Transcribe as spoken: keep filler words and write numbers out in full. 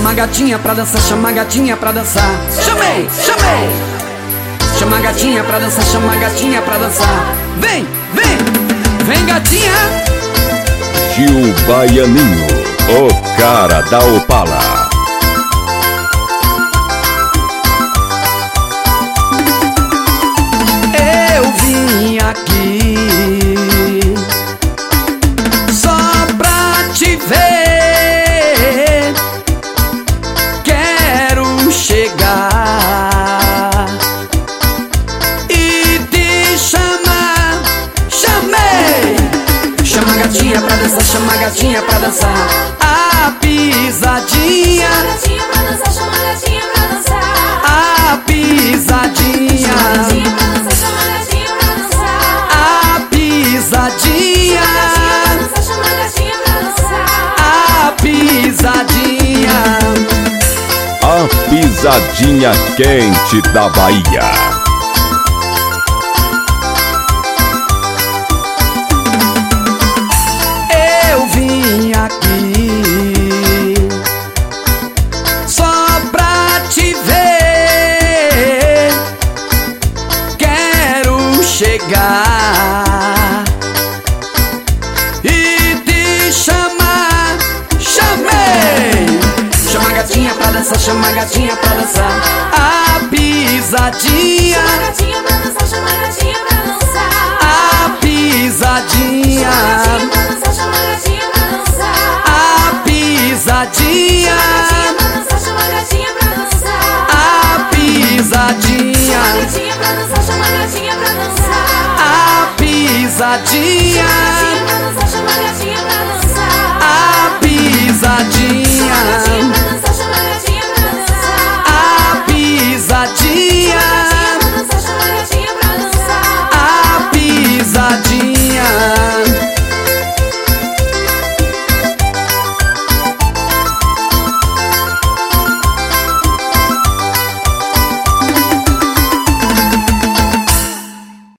Chama a gatinha pra dançar, chama a gatinha pra dançar. Chamei, chamei. Chama a gatinha pra dançar, chama a gatinha pra dançar. Vem, vem, vem gatinha. Gil Baianinho, o cara da Opala. Eu vim aqui só pra te ver. Quero chegar e te chamar. Chamei. Chama a gatinha pra dançar, chama a gatinha pra dançar. A pisadinha. Chama a gatinha pra dançar, chama a gatinha pra dançar. A pisadinha. Chama a gatinha pra dançar, A pisadinha. chama a gatinha pra dançar. A pisadinha. A pisadinha quente da Bahia. Eu vim aqui só pra te ver. Quero chegar e te chamar. Chamei. Chama a gatinha pra dançar, chama a gatinha pra dançar. A pisadinha. Chama a gatinha pra dançar, chama a gatinha pra dançar. A pisadinha. Chama a gatinha pra dançar, A pisadinha. chama a gatinha pra dançar. A pisadinha. Chama a gatinha pra dançar, A pisadinha. chama a gatinha pra dançar. A